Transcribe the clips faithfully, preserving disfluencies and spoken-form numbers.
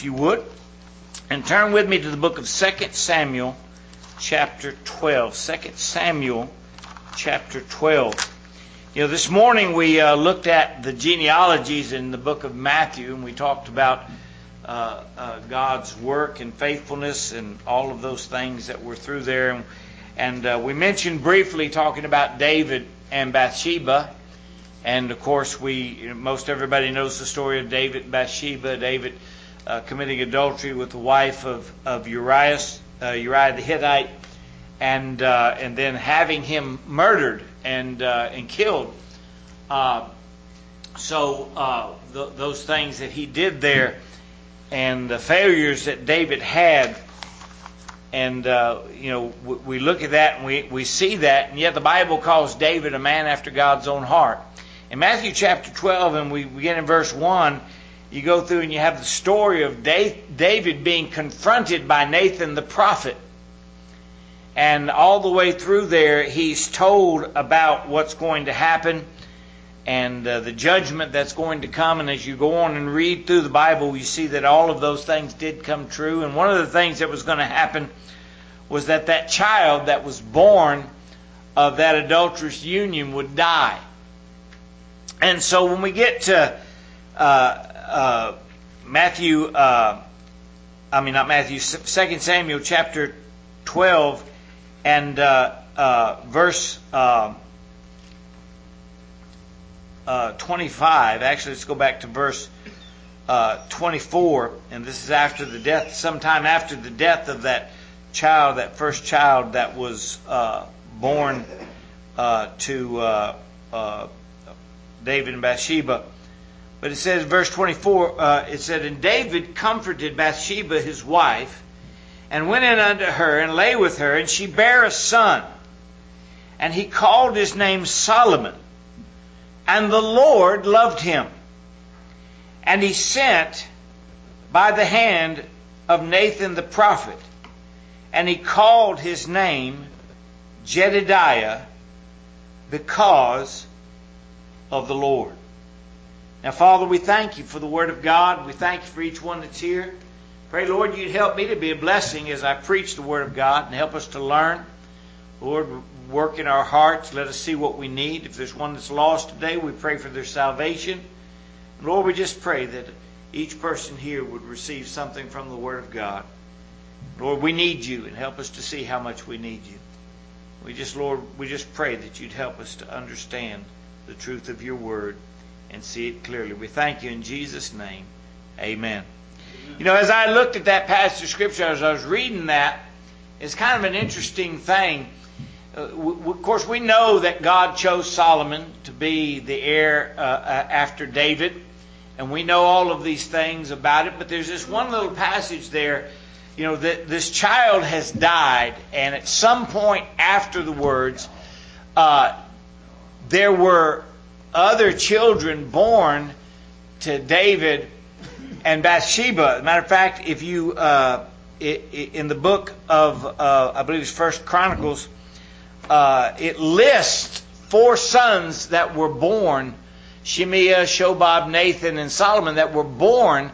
if you would, and turn with me to the book of Second Samuel, chapter twelve. Second Samuel, chapter twelve. You know, this morning we uh, looked at the genealogies in the book of Matthew, and we talked about uh, uh, God's work and faithfulness and all of those things that were through there. And, and uh, we mentioned briefly talking about David and Bathsheba. And of course, we most everybody knows the story of David and Bathsheba. David uh, committing adultery with the wife of of Uriah, uh, Uriah the Hittite, and uh, and then having him murdered and uh, and killed. Uh, so uh, th- those things that he did there, and the failures that David had, and uh, you know w- we look at that and we we see that, and yet the Bible calls David a man after God's own heart. In Matthew chapter twelve, and we begin in verse one, you go through and you have the story of David being confronted by Nathan the prophet. And all the way through there, he's told about what's going to happen and uh, the judgment that's going to come. And as you go on and read through the Bible, you see that all of those things did come true. And one of the things that was going to happen was that that child that was born of that adulterous union would die. And so when we get to uh, uh, Matthew, uh, I mean not Matthew, Second Samuel chapter twelve and uh, uh, verse uh, uh, twenty-five. Actually, let's go back to verse uh, twenty-four, and this is after the death, sometime after the death of that child, that first child that was uh, born uh, to uh, uh, David and Bathsheba. But it says, verse twenty-four, uh, it said, And David comforted Bathsheba his wife, and went in unto her, and lay with her, and she bare a son. And he called his name Solomon. And the Lord loved him. And he sent by the hand of Nathan the prophet. And he called his name Jedediah, because of the Lord. Now, Father, we thank you for the Word of God. We thank you for each one that's here. Pray, Lord, you'd help me to be a blessing as I preach the Word of God and help us to learn. Lord, work in our hearts. Let us see what we need. If there's one that's lost today, we pray for their salvation. Lord, we just pray that each person here would receive something from the Word of God. Lord, we need you, and help us to see how much we need you. We just, Lord, we just pray that you'd help us to understand the truth of your word and see it clearly. We thank you in Jesus' name. Amen. You know, as I looked at that passage of Scripture, as I was reading that, it's kind of an interesting thing. Uh, w- of course, we know that God chose Solomon to be the heir uh, uh, after David, and we know all of these things about it, but there's this one little passage there, you know, that this child has died, and at some point after the words, uh, there were other children born to David and Bathsheba. As a matter of fact, if you uh, in the book of uh, I believe it's First Chronicles, uh, it lists four sons that were born: Shemiah, Shobab, Nathan, and Solomon, that were born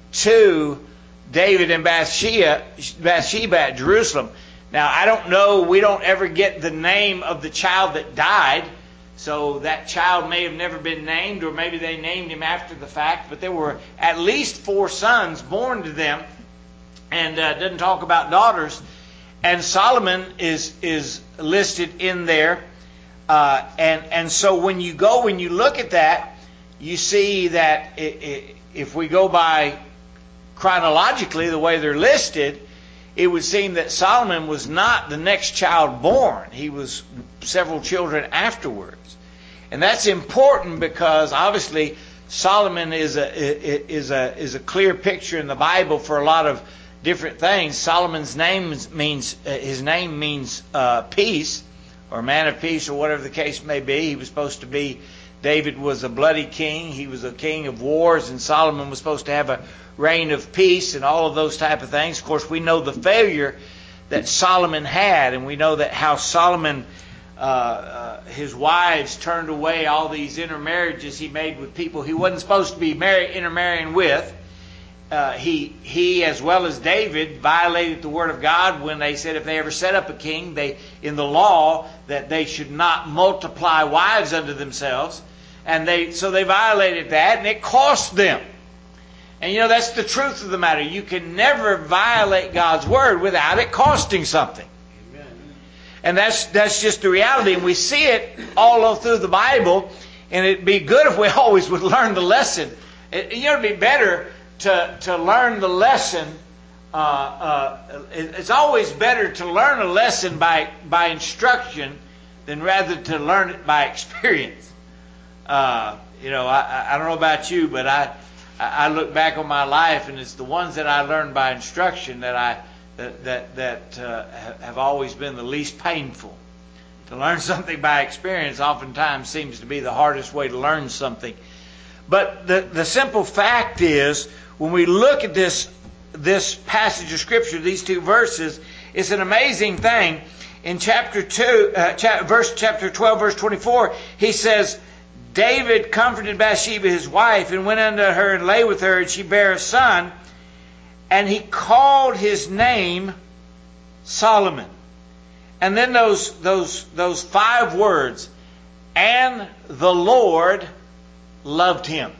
to David and Bathsheba, Bathsheba at Jerusalem. Now, I don't know. We don't ever get the name of the child that died. So that child may have never been named, or maybe they named him after the fact. But there were at least four sons born to them, and uh, doesn't talk about daughters. And Solomon is is listed in there. Uh, and and so when you go and you look at that, you see that it, it, if we go by chronologically the way they're listed, it would seem that Solomon was not the next child born. He was several children afterwards. And that's important because obviously Solomon is a is a is a clear picture in the Bible for a lot of different things. Solomon's name means uh, his name means uh, peace, or man of peace, or whatever the case may be. He was supposed to be. David was a bloody king. He was a king of wars, and Solomon was supposed to have a reign of peace and all of those type of things. Of course, we know the failure that Solomon had, and we know that how Solomon, uh, uh, his wives turned away all these intermarriages he made with people he wasn't supposed to be marry, intermarrying with. uh, he, he as well as David violated the word of God when they said if they ever set up a king, they in the law that they should not multiply wives unto themselves. And they so they violated that, and it cost them. And you know, that's the truth of the matter. You can never violate God's word without it costing something. Amen. And that's that's just the reality. And we see it all through the Bible. And it'd be good if we always would learn the lesson. It, you know, it'd be better to, to learn the lesson. Uh, uh, it, it's always better to learn a lesson by, by instruction than rather to learn it by experience. Uh, you know, I, I don't know about you, but I I look back on my life, and it's the ones that I learned by instruction that I that that, that uh, have always been the least painful. To learn something by experience oftentimes seems to be the hardest way to learn something. But the the simple fact is, when we look at this this passage of Scripture, these two verses, it's an amazing thing. In chapter two, uh, cha- verse chapter twelve, verse twenty-four, he says, David comforted Bathsheba his wife and went unto her and lay with her, and she bare a son, and he called his name Solomon. And then those those those five words, and the Lord loved him.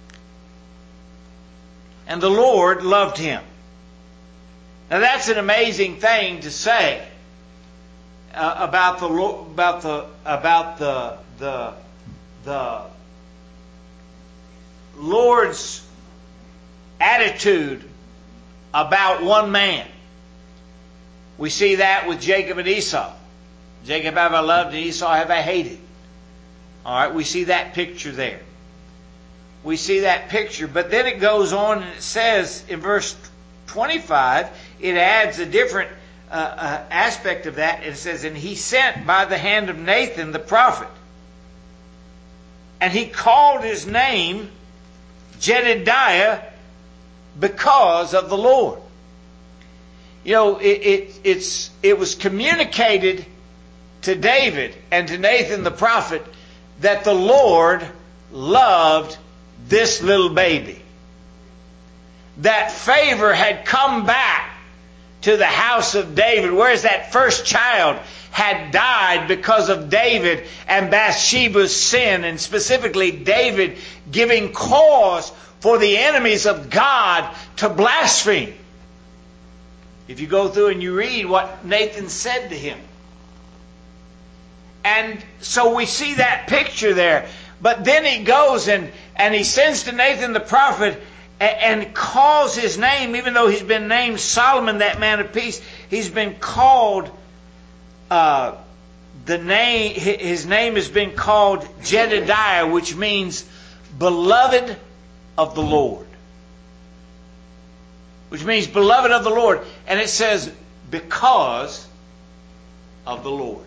And the Lord loved him. Now that's an amazing thing to say uh, about the about the about the the the Lord's attitude about one man. We see that with Jacob and Esau. Jacob have I loved and Esau have I hated. All right, we see that picture there. We see that picture, but then it goes on and it says in verse twenty-five, it adds a different uh, uh, aspect of that. It says, and he sent by the hand of Nathan the prophet, and he called his name Jedediah because of the Lord. You know, it, it, it's, it was communicated to David and to Nathan the prophet that the Lord loved this little baby. That favor had come back to the house of David, whereas that first child had died because of David and Bathsheba's sin, and specifically David giving cause for the enemies of God to blaspheme. If you go through and you read what Nathan said to him. And so we see that picture there. But then he goes and, and he sends to Nathan the prophet and, and calls his name, even though he's been named Solomon, that man of peace, he's been called, uh, the name, his name has been called Jedediah, which means beloved of the Lord. Which means beloved of the Lord. And it says, because of the Lord.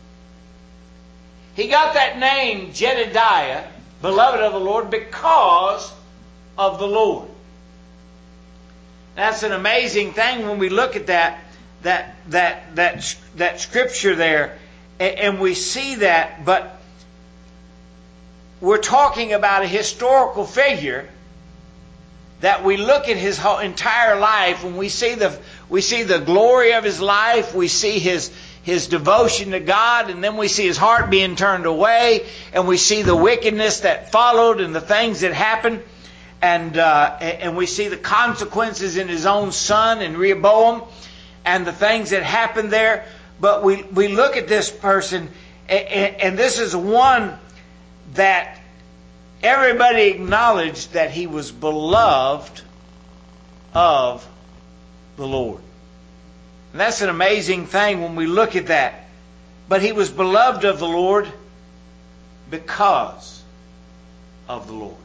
He got that name, Jedediah, beloved of the Lord, because of the Lord. That's an amazing thing when we look at that, that, that, that, that scripture there, and we see that, but we're talking about a historical figure that we look at his whole entire life, when we see the we see the glory of his life, we see his his devotion to God, and then we see his heart being turned away, and we see the wickedness that followed and the things that happened, and uh, and we see the consequences in his own son and Rehoboam, and the things that happened there. But we we look at this person, and, and this is one that everybody acknowledged that he was beloved of the Lord. And that's an amazing thing when we look at that. But he was beloved of the Lord because of the Lord.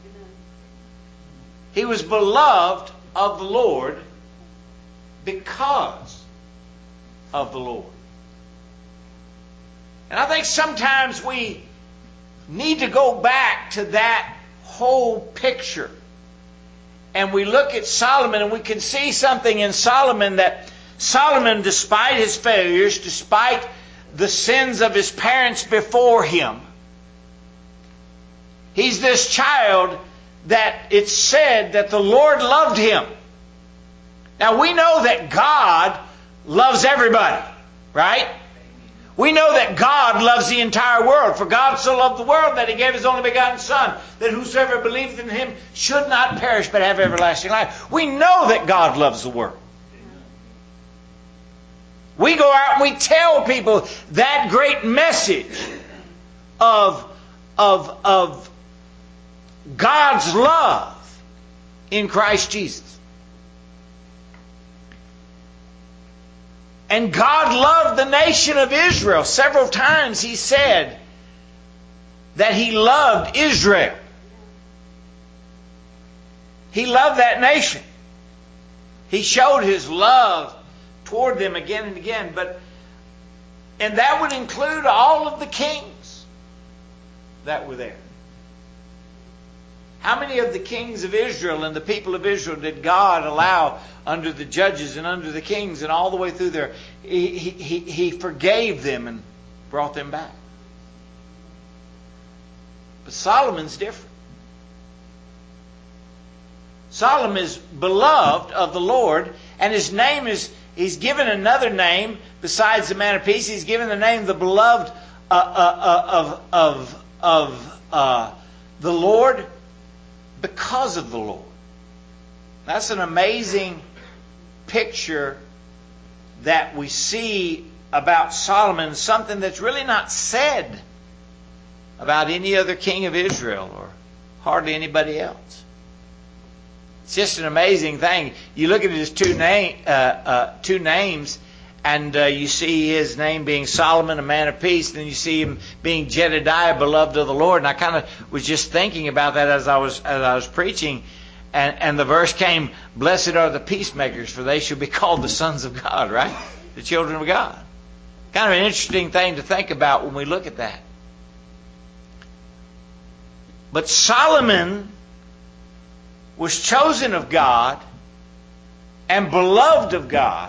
He was beloved of the Lord because of the Lord. And I think sometimes we need to go back to that whole picture. And we look at Solomon and we can see something in Solomon, that Solomon, despite his failures, despite the sins of his parents before him, he's this child that it's said that the Lord loved him. Now we know that God loves everybody, right? We know that God loves the entire world. For God so loved the world that He gave His only begotten Son, that whosoever believeth in Him should not perish but have everlasting life. We know that God loves the world. We go out and we tell people that great message of, of, of God's love in Christ Jesus. And God loved the nation of Israel. Several times He said that He loved Israel. He loved that nation. He showed His love toward them again and again. But, and that would include all of the kings that were there. How many of the kings of Israel and the people of Israel did God allow under the judges and under the kings and all the way through there? He, he, he forgave them and brought them back. But Solomon's different. Solomon is beloved of the Lord, and his name is, he's given another name besides the man of peace. He's given the name the beloved uh, uh, of, of, of uh, the Lord, because of the Lord. That's an amazing picture that we see about Solomon, something that's really not said about any other king of Israel or hardly anybody else. It's just an amazing thing. You look at his two, name, uh, uh, two names, and uh, you see his name being Solomon, a man of peace. Then you see him being Jedediah, beloved of the Lord. And I kind of was just thinking about that as I was as I was preaching, and and the verse came, "Blessed are the peacemakers, for they shall be called the sons of God." Right, the children of God. Kind of an interesting thing to think about when we look at that. But Solomon was chosen of God and beloved of God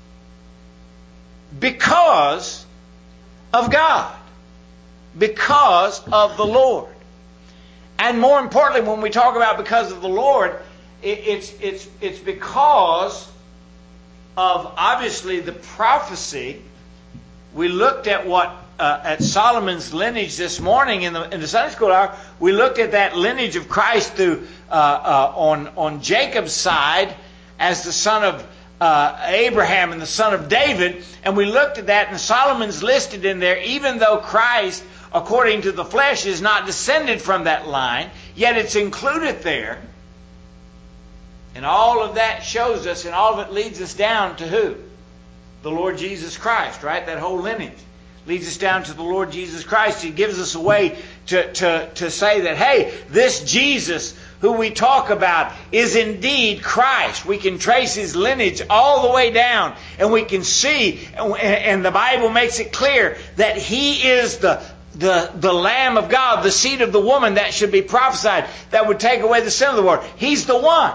because of God, because of the Lord. And more importantly, when we talk about because of the Lord, it, it's it's it's because of obviously the prophecy. We looked at what uh, at Solomon's lineage this morning in the in the Sunday school hour. We looked at that lineage of Christ through uh, uh, on on Jacob's side as the son of Uh, Abraham and the son of David, and we looked at that, and Solomon's listed in there, even though Christ, according to the flesh, is not descended from that line, yet it's included there. And all of that shows us, and all of it leads us down to who? The Lord Jesus Christ, right? That whole lineage leads us down to the Lord Jesus Christ. He gives us a way to, to, to say that, hey, this Jesus who we talk about is indeed Christ. We can trace His lineage all the way down, and we can see, and the Bible makes it clear that He is the, the, the Lamb of God, the seed of the woman that should be prophesied, that would take away the sin of the world. He's the one.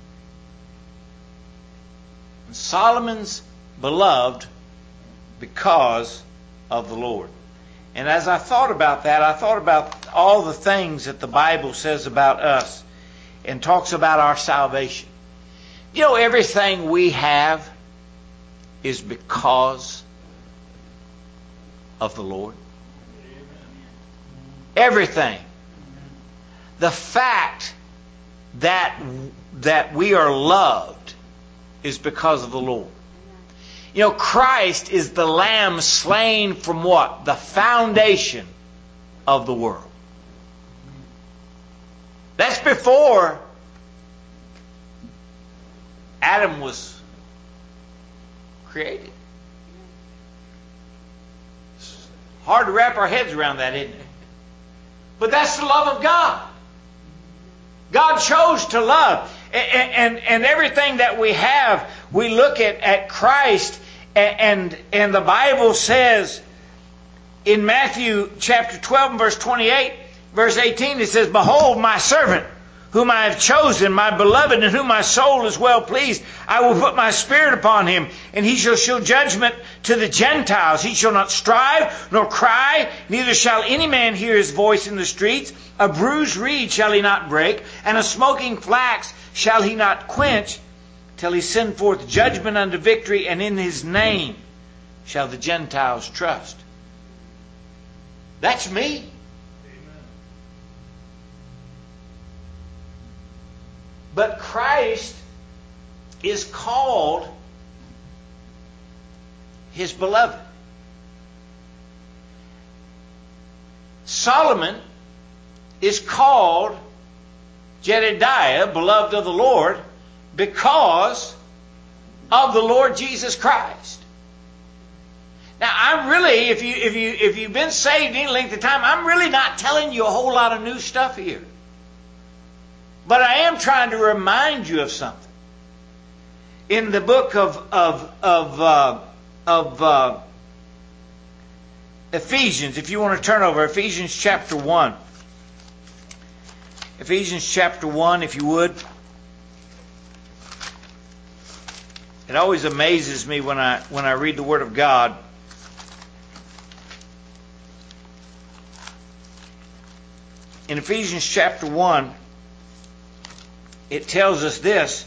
And Solomon's beloved because of the Lord. And as I thought about that, I thought about all the things that the Bible says about us and talks about our salvation. You know, everything we have is because of the Lord. Everything. The fact that that we are loved is because of the Lord. You know, Christ is the Lamb slain from what? The foundation of the world. That's before Adam was created. It's hard to wrap our heads around that, isn't it? But that's the love of God. God chose to love. And, and, and everything that we have, we look at, at Christ, and, and the Bible says in Matthew chapter twelve and verse twenty-eight, verse eighteen, it says, "Behold my servant, whom I have chosen, my beloved, in whom my soul is well pleased. I will put my spirit upon him, and he shall show judgment to the Gentiles. He shall not strive nor cry, neither shall any man hear his voice in the streets. A bruised reed shall he not break, and a smoking flax shall he not quench, till he send forth judgment unto victory, and in his name shall the Gentiles trust. That's me. But Christ is called his beloved. Solomon is called Jedediah, beloved of the Lord, because of the Lord Jesus Christ. Now, I'm really, if you if you if you've been saved any length of time, I'm really not telling you a whole lot of new stuff here. But I am trying to remind you of something. In the book of of of uh, of uh, Ephesians, if you want to turn over, Ephesians chapter one. Ephesians chapter one, if you would. It always amazes me when I when I read the Word of God. In Ephesians chapter one, it tells us this.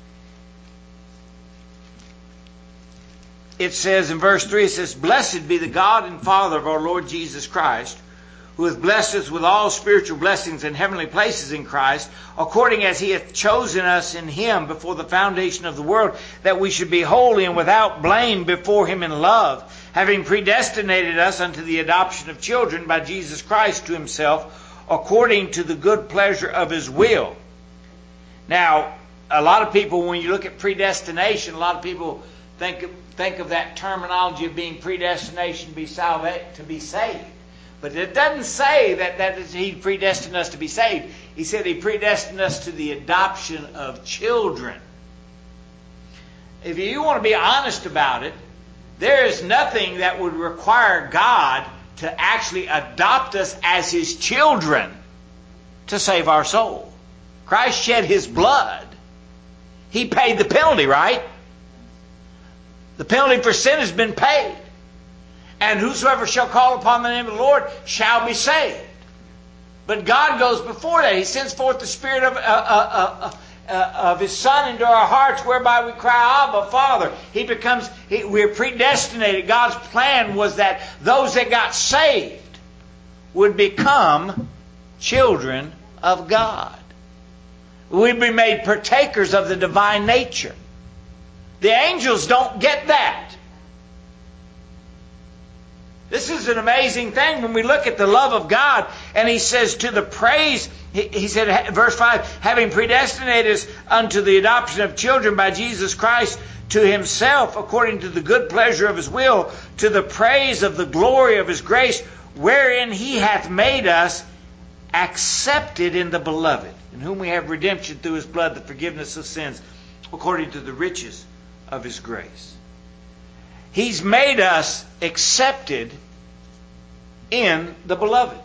It says in verse three, it says, "Blessed be the God and Father of our Lord Jesus Christ, who hath blessed us with all spiritual blessings in heavenly places in Christ, according as he hath chosen us in him before the foundation of the world, that we should be holy and without blame before him in love, having predestinated us unto the adoption of children by Jesus Christ to himself, according to the good pleasure of his will." Now, a lot of people, when you look at predestination, a lot of people think of, think of that terminology of being predestination to be salva- to be saved. But it doesn't say that, that he predestined us to be saved. He said he predestined us to the adoption of children. If you want to be honest about it, there is nothing that would require God to actually adopt us as his children to save our soul. Christ shed his blood. He paid the penalty, right? The penalty for sin has been paid. And whosoever shall call upon the name of the Lord shall be saved. But God goes before that. He sends forth the Spirit of, uh, uh, uh, uh, of his Son into our hearts, whereby we cry, "Abba, Father." He becomes, he, we're predestinated. God's plan was that those that got saved would become children of God. We'd be made partakers of the divine nature. The angels don't get that. This is an amazing thing when we look at the love of God. And he says, to the praise, he, he said, verse five, having predestinated us unto the adoption of children by Jesus Christ to himself, according to the good pleasure of his will, to the praise of the glory of his grace, wherein he hath made us accepted in the beloved, in whom we have redemption through his blood, the forgiveness of sins, according to the riches of his grace. He's made us accepted in the beloved.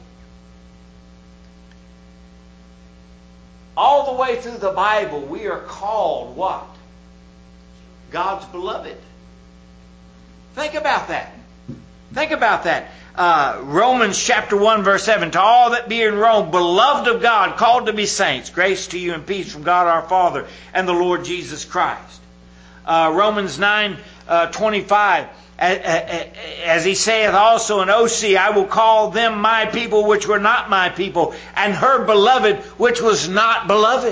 All the way through the Bible, we are called what? God's beloved. Think about that. Think about that. Uh, Romans chapter one, verse seven. To all that be in Rome, beloved of God, called to be saints, grace to you and peace from God our Father and the Lord Jesus Christ. Uh, Romans nine, uh, twenty-five. As he saith also in O C, I will call them my people which were not my people, and her beloved which was not beloved.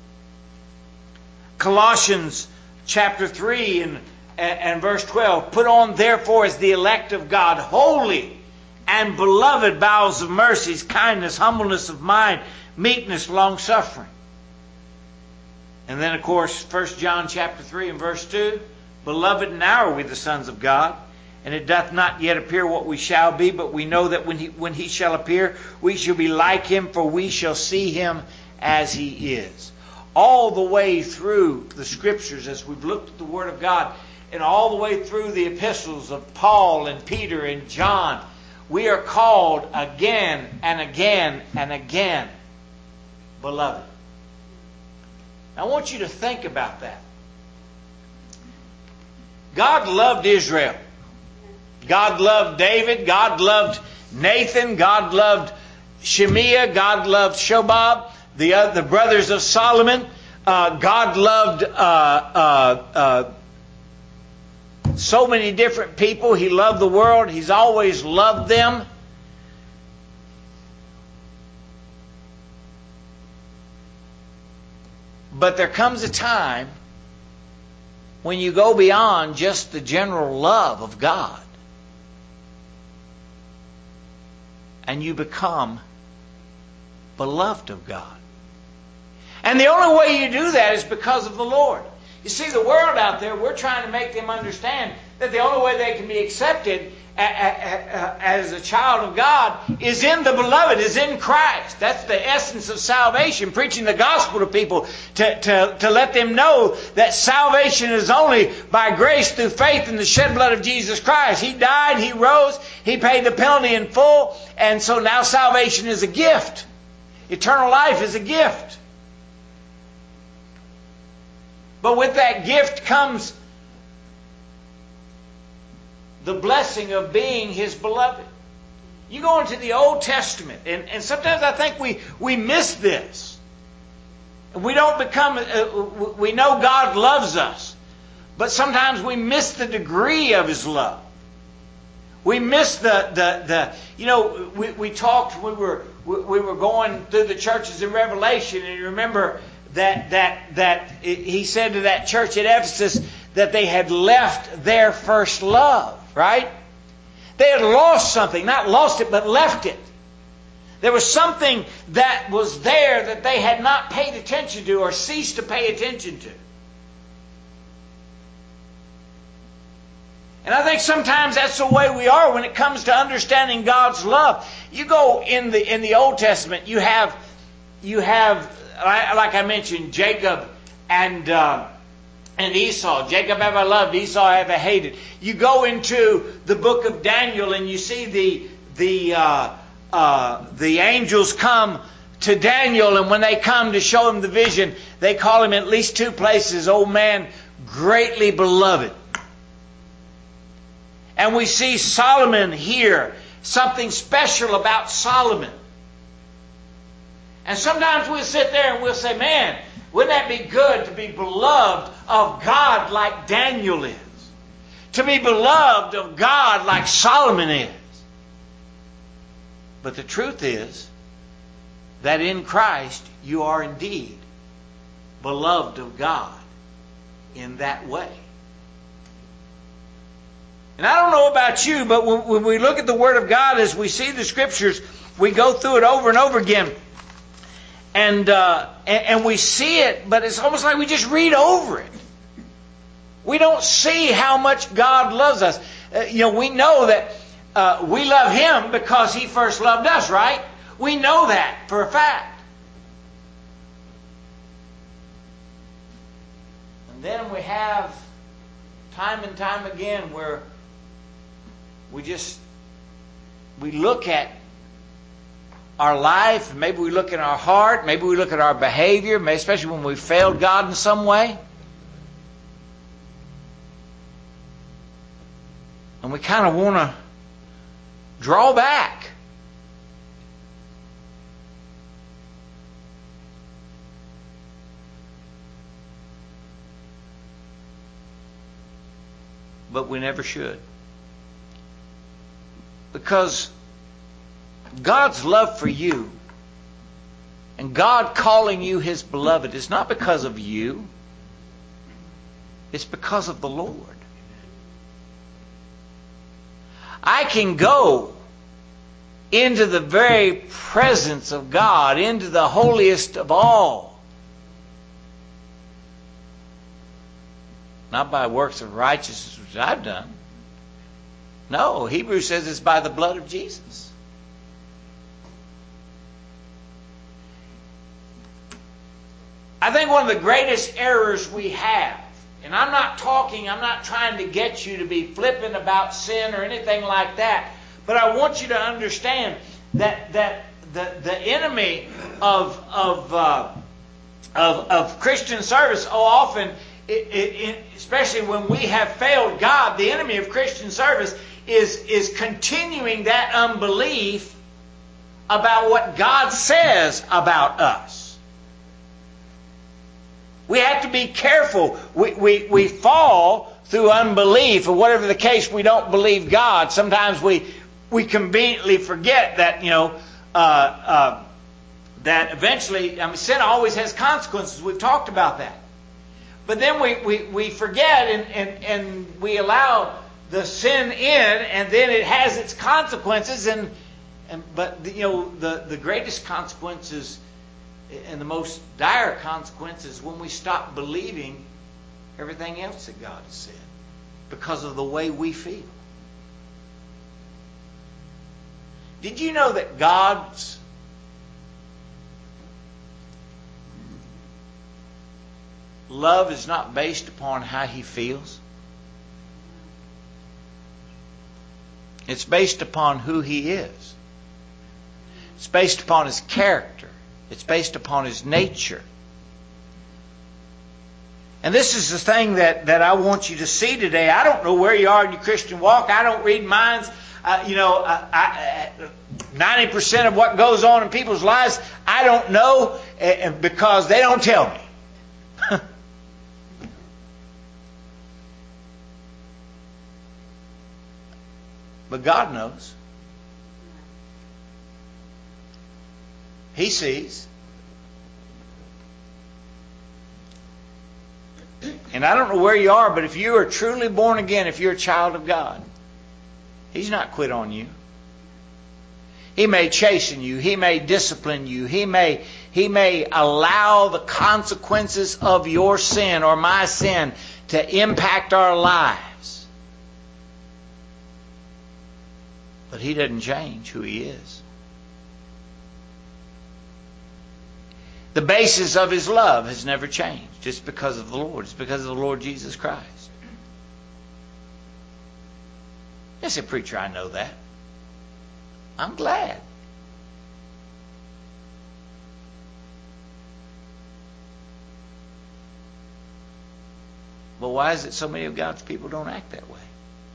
Colossians chapter three and, and verse twelve. Put on therefore as the elect of God, holy and beloved bowels of mercies, kindness, humbleness of mind, meekness, long-suffering. And then of course, First John chapter three and verse two. Beloved, now are we the sons of God, and it doth not yet appear what we shall be, but we know that when he, when he shall appear, we shall be like him, for we shall see him as he is. All the way through the Scriptures, as we've looked at the Word of God, and all the way through the epistles of Paul and Peter and John, we are called again and again and again, beloved. I want you to think about that. God loved Israel. God loved David. God loved Nathan. God loved Shemiah. God loved Shobab, the uh, the brothers of Solomon. Uh, God loved uh, uh, uh, so many different people. He loved the world. He's always loved them. But there comes a time when you go beyond just the general love of God and you become beloved of God. And the only way you do that is because of the Lord. You see, the world out there, we're trying to make them understand that the only way they can be accepted as a child of God is in the beloved, is in Christ. That's the essence of salvation, preaching the gospel to people to, to, to let them know that salvation is only by grace through faith in the shed blood of Jesus Christ. He died, He rose, He paid the penalty in full, and so now salvation is a gift. Eternal life is a gift. But with that gift comes the blessing of being His beloved. You go into the Old Testament, and, and sometimes I think we, we miss this. We don't become, uh, we know God loves us, but sometimes we miss the degree of His love. We miss the, the, the you know, we, we talked, we were, we were going through the churches in Revelation, and you remember that, that, that He said to that church at Ephesus that they had left their first love. Right? They had lost something. Not lost it, but left it. There was something that was there that they had not paid attention to or ceased to pay attention to. And I think sometimes that's the way we are when it comes to understanding God's love. You go in the in the Old Testament, you have you have like I mentioned, Jacob and uh, And Esau. Jacob have I loved, Esau have I hated. You go into the book of Daniel and you see the the uh, uh, the angels come to Daniel, and when they come to show him the vision, they call him at least two places, "Old man, greatly beloved." And we see Solomon here, something special about Solomon. And sometimes we'll sit there and we'll say, man, wouldn't that be good to be beloved of God like Daniel is? To be beloved of God like Solomon is. But the truth is that in Christ you are indeed beloved of God in that way. And I don't know about you, but when we look at the Word of God, as we see the Scriptures, we go through it over and over again. And, uh, and and we see it, but it's almost like we just read over it. We don't see how much God loves us. Uh, you know, we know that uh, we love Him because He first loved us, right? We know that for a fact. And then we have time and time again where we just, we look at our life, maybe we look at our heart, maybe we look at our behavior, especially when we failed God in some way. And we kind of want to draw back. But we never should. Because God's love for you and God calling you His beloved is not because of you. It's because of the Lord. I can go into the very presence of God, into the holiest of all, not by works of righteousness which I've done. No, Hebrews says it's by the blood of Jesus. I think one of the greatest errors we have, and I'm not talking, I'm not trying to get you to be flippant about sin or anything like that, but I want you to understand that that the, the enemy of of uh, of, of Christian service, oh, often, it, it, it, especially when we have failed God, the enemy of Christian service is, is continuing that unbelief about what God says about us. We have to be careful. We, we, we fall through unbelief, or whatever the case, we don't believe God. Sometimes we, we conveniently forget that, you know, uh, uh, that eventually, I mean, sin always has consequences. We've talked about that. But then we, we, we forget and, and, and we allow the sin in, and then it has its consequences. And, and but, you know, the, the greatest consequences and the most dire consequences when we stop believing everything else that God has said because of the way we feel. Did you know that God's love is not based upon how He feels? It's based upon who He is. It's based upon His character. It's based upon His nature. And this is the thing that, that I want you to see today. I don't know where you are in your Christian walk. I don't read minds. Uh, you know, I, I, ninety percent of what goes on in people's lives, I don't know uh, because they don't tell me. But God knows. He sees. And I don't know where you are, but if you are truly born again, if you're a child of God, He's not quit on you. He may chasten you. He may discipline you. He may, he may allow the consequences of your sin or my sin to impact our lives. But He doesn't change who He is. The basis of His love has never changed. It's because of the Lord. It's because of the Lord Jesus Christ. You say, preacher, I know that. I'm glad. But why is it so many of God's people don't act that way?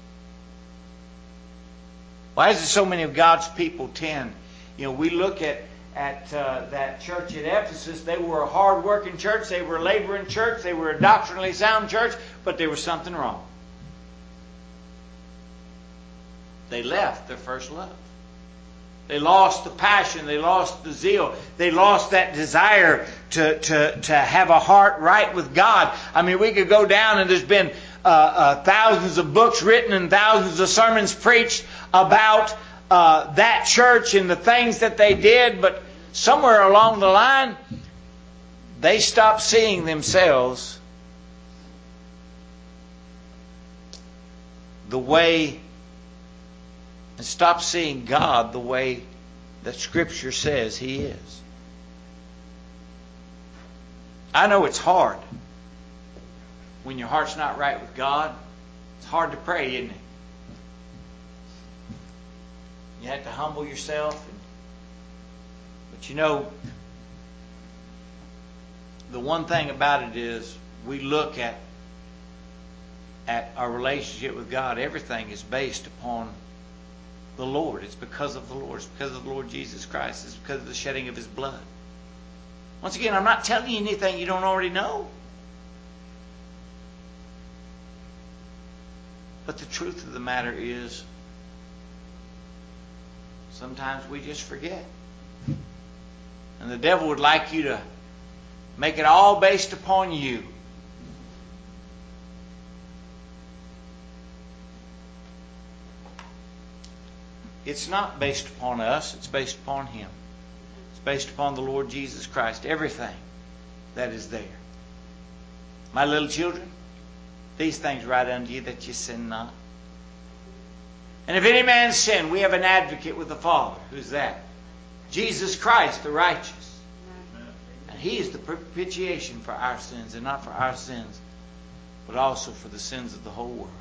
Why is it so many of God's people tend, you know, we look at at uh, that church at Ephesus, they were a hard-working church, they were a laboring church, they were a doctrinally sound church, but there was something wrong. They left their first love. They lost the passion, they lost the zeal, they lost that desire to, to, to have a heart right with God. I mean, we could go down and there's been uh, uh, thousands of books written and thousands of sermons preached about Uh, that church and the things that they did, but somewhere along the line, they stopped seeing themselves the way, and stopped seeing God the way that Scripture says He is. I know it's hard when your heart's not right with God. It's hard to pray, isn't it? You have to humble yourself. And, but you know, the one thing about it is we look at at our relationship with God. Everything is based upon the Lord. It's because of the Lord. It's because of the Lord Jesus Christ. It's because of the shedding of His blood. Once again, I'm not telling you anything you don't already know. But the truth of the matter is, sometimes we just forget. And the devil would like you to make it all based upon you. It's not based upon us. It's based upon Him. It's based upon the Lord Jesus Christ. Everything that is there. My little children, these things write unto you that you sin not. And if any man sin, we have an advocate with the Father. Who's that? Jesus Christ, the righteous. And He is the propitiation for our sins, and not for our sins, but also for the sins of the whole world.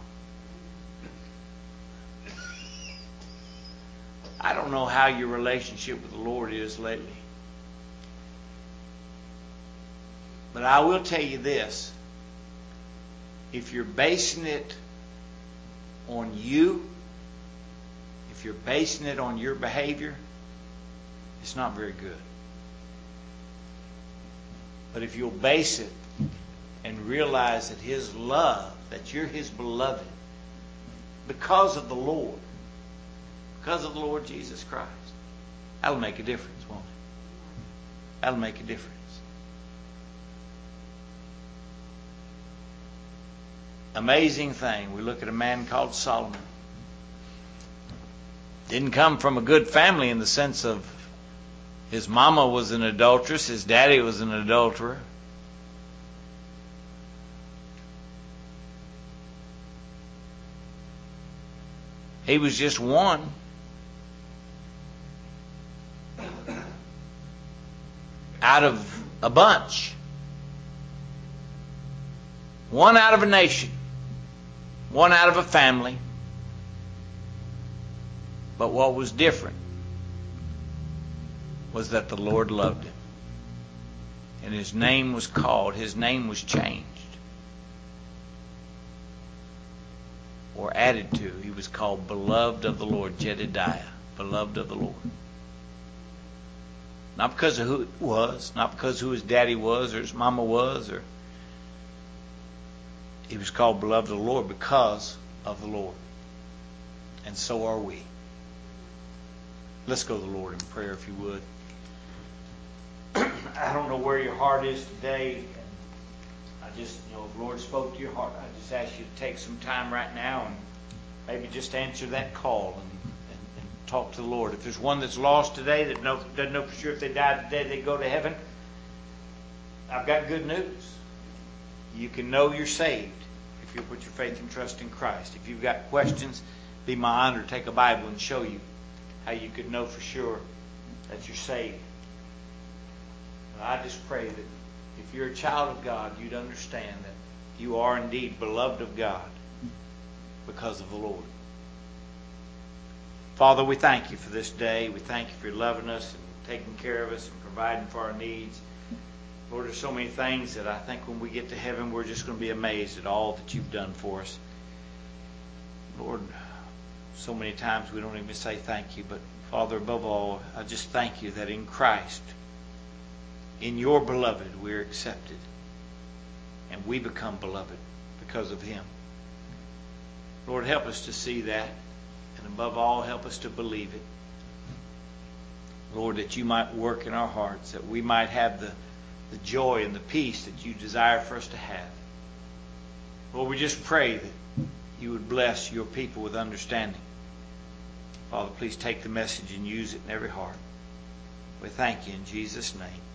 I don't know how your relationship with the Lord is lately. But I will tell you this. If you're basing it on you, if you're basing it on your behavior, it's not very good. But if you'll base it and realize that His love, that you're His beloved, because of the Lord, because of the Lord Jesus Christ, that'll make a difference, won't it? That'll make a difference. Amazing thing. We look at a man called Solomon. Didn't come from a good family in the sense of his mama was an adulteress, his daddy was an adulterer. He was just one. Out of a bunch. One out of a nation. One out of a family. But what was different was that the Lord loved him. And his name was called, his name was changed. Or added to. He was called Beloved of the Lord, Jedediah, Beloved of the Lord. Not because of who it was, not because who his daddy was or his mama was, or he was called Beloved of the Lord because of the Lord. And so are we. Let's go to the Lord in prayer, if you would. I don't know where your heart is today. I just, you know, if the Lord spoke to your heart, I just ask you to take some time right now and maybe just answer that call and, and, and talk to the Lord. If there's one that's lost today that know, doesn't know for sure if they died today they go to heaven, I've got good news. You can know you're saved if you put your faith and trust in Christ. If you've got questions, be my honor to take a Bible and show you how you could know for sure that you're saved. But I just pray that if you're a child of God, you'd understand that you are indeed beloved of God because of the Lord. Father, we thank you for this day. We thank you for loving us and taking care of us and providing for our needs. Lord, there's so many things that I think when we get to heaven, we're just going to be amazed at all that you've done for us. Lord, so many times we don't even say thank you. But Father, above all, I just thank you that in Christ, in your beloved, we're accepted. And we become beloved because of him. Lord, help us to see that. And above all, help us to believe it. Lord, that you might work in our hearts, that we might have the, the joy and the peace that you desire for us to have. Lord, we just pray that you would bless your people with understanding. Father, please take the message and use it in every heart. We thank you in Jesus' name.